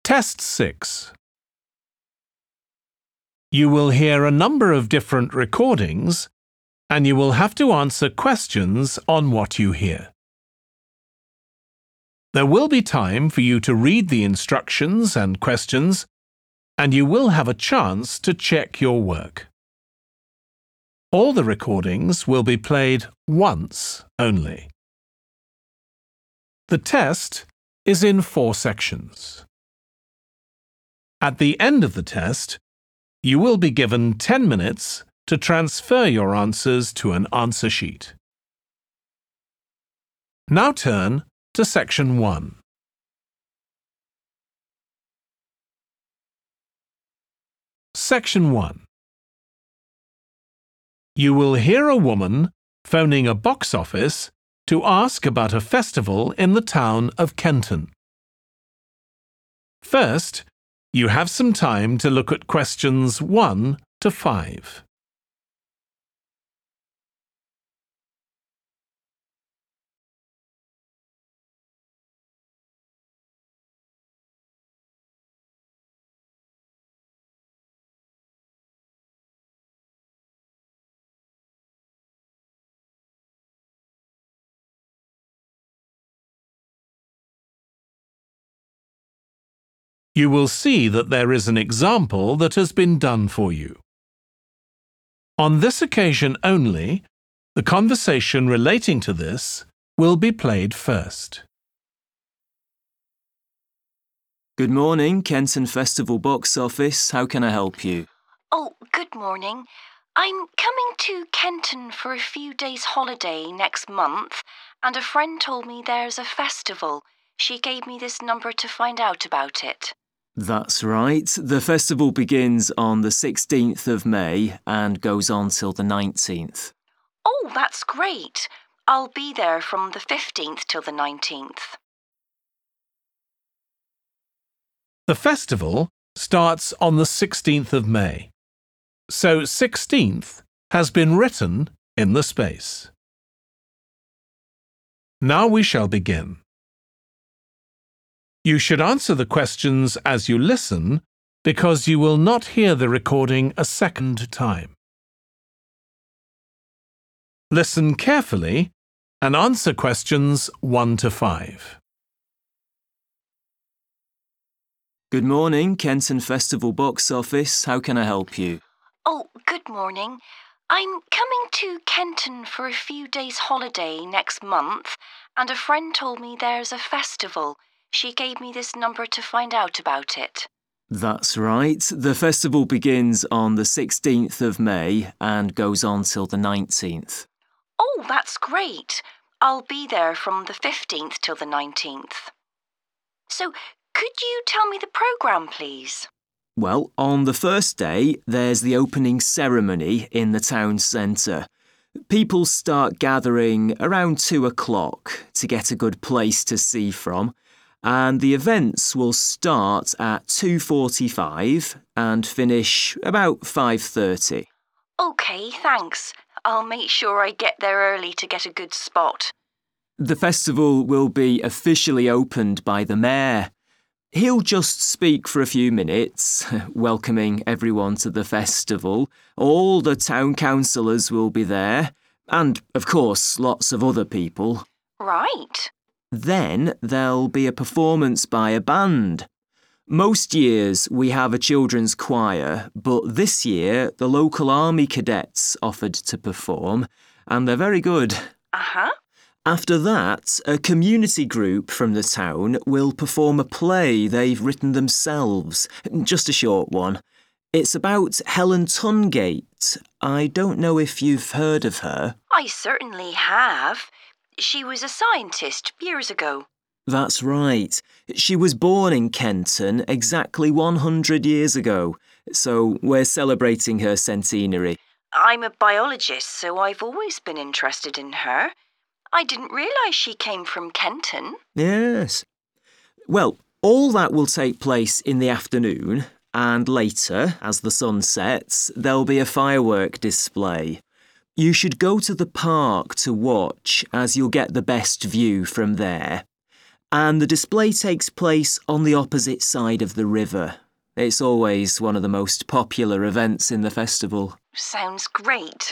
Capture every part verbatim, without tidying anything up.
Test six. You will hear a number of different recordings, and you will have to answer questions on what you hear. There will be time for you to read the instructions and questions, and you will have a chance to check your work. All the recordings will be played once only. The test is in four sections. At the end of the test, you will be given ten minutes to transfer your answers to an answer sheet. Now turn to Section one. Section one. You will hear a woman phoning a box office to ask about a festival in the town of Kenton. First, you have some time to look at questions one to five. You will see that there is an example that has been done for you. On this occasion only, the conversation relating to this will be played first. Good morning, Kenton Festival Box Office. How can I help you? Oh, good morning. I'm coming to Kenton for a few days' holiday next month, and a friend told me there's a festival. She gave me this number to find out about it. That's right. The festival begins on the sixteenth of May and goes on till the nineteenth. Oh, that's great. I'll be there from the fifteenth till the nineteenth. The festival starts on the sixteenth of May, so sixteenth has been written in the space. Now we shall begin. You should answer the questions as you listen because you will not hear the recording a second time. Listen carefully and answer questions one to five. Good morning, Kenton Festival Box Office. How can I help you? Oh, good morning. I'm coming to Kenton for a few days' holiday next month, and a friend told me there's a festival. She gave me this number to find out about it. That's right. The festival begins on the sixteenth of May and goes on till the nineteenth. Oh, that's great. I'll be there from the fifteenth till the nineteenth. So, could you tell me the programme, please? Well, on the first day, there's the opening ceremony in the town centre. People start gathering around two o'clock to get a good place to see from. And the events will start at two forty-five and finish about five thirty. OK, thanks. I'll make sure I get there early to get a good spot. The festival will be officially opened by the mayor. He'll just speak for a few minutes, welcoming everyone to the festival. All the town councillors will be there, and, of course, lots of other people. Right. Then there'll be a performance by a band. Most years we have a children's choir, but this year the local army cadets offered to perform, and they're very good. Uh-huh. After that, a community group from the town will perform a play they've written themselves, just a short one. It's about Helen Tungate. I don't know if you've heard of her. I certainly have. She was a scientist years ago. That's right. She was born in Kenton exactly one hundred years ago, so we're celebrating her centenary. I'm a biologist, so I've always been interested in her. I didn't realise she came from Kenton. Yes. Well, all that will take place in the afternoon, and later, as the sun sets, there'll be a firework display. You should go to the park to watch, as you'll get the best view from there. And the display takes place on the opposite side of the river. It's always one of the most popular events in the festival. Sounds great.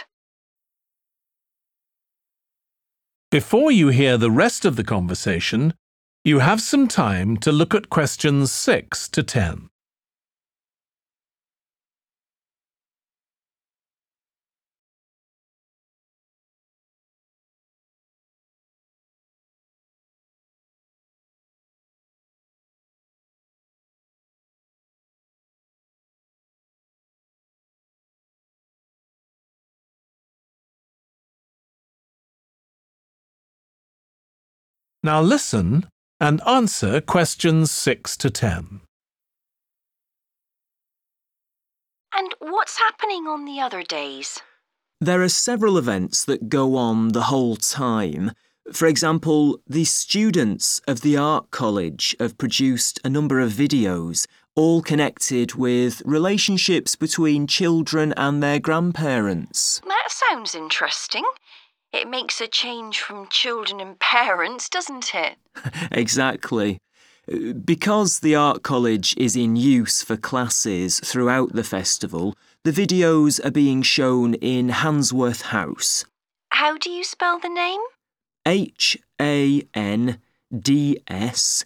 Before you hear the rest of the conversation, you have some time to look at questions six to ten. Now listen and answer questions six to ten. And what's happening on the other days? There are several events that go on the whole time. For example, the students of the Art College have produced a number of videos, all connected with relationships between children and their grandparents. That sounds interesting. It makes a change from children and parents, doesn't it? Exactly. Because the Art College is in use for classes throughout the festival, the videos are being shown in Handsworth House. How do you spell the name? H A N D S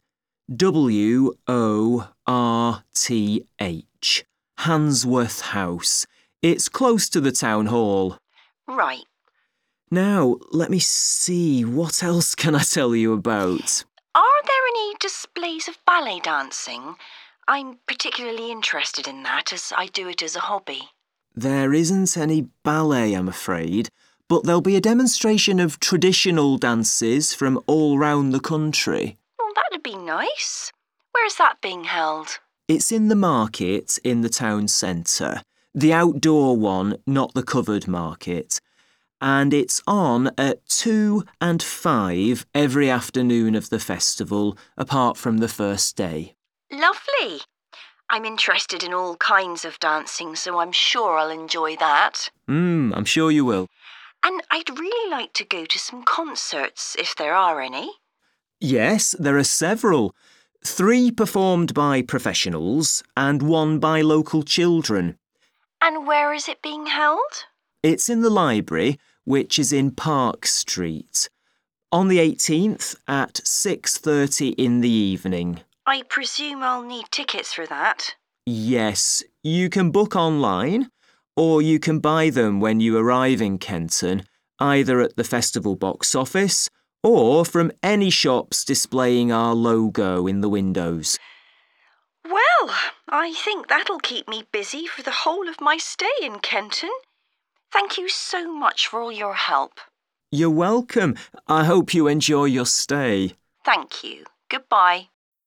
W O R T H. Handsworth House. It's close to the town hall. Right. Now, let me see, what else can I tell you about? Are there any displays of ballet dancing? I'm particularly interested in that as I do it as a hobby. There isn't any ballet, I'm afraid, but there'll be a demonstration of traditional dances from all round the country. Well, that'd be nice. Where's that being held? It's in the market in the town centre. The outdoor one, not the covered market. And it's on at two and five every afternoon of the festival, apart from the first day. Lovely. I'm interested in all kinds of dancing, so I'm sure I'll enjoy that. Hmm, I'm sure you will. And I'd really like to go to some concerts, if there are any. Yes, there are several. Three performed by professionals and one by local children. And where is it being held? It's in the library, which is in Park Street. On the eighteenth at six thirty in the evening. I presume I'll need tickets for that. Yes, you can book online, or you can buy them when you arrive in Kenton, either at the festival box office or from any shops displaying our logo in the windows. Well, I think that'll keep me busy for the whole of my stay in Kenton. Thank you so much for all your help. You're welcome. I hope you enjoy your stay. Thank you. Goodbye.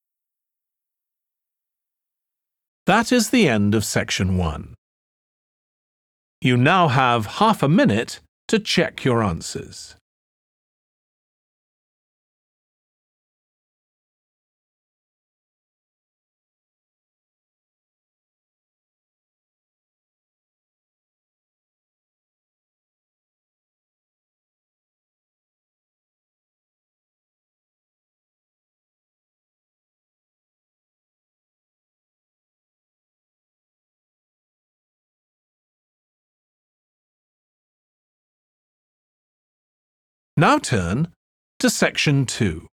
That is the end of section one. You now have half a minute to check your answers. Now turn to section two.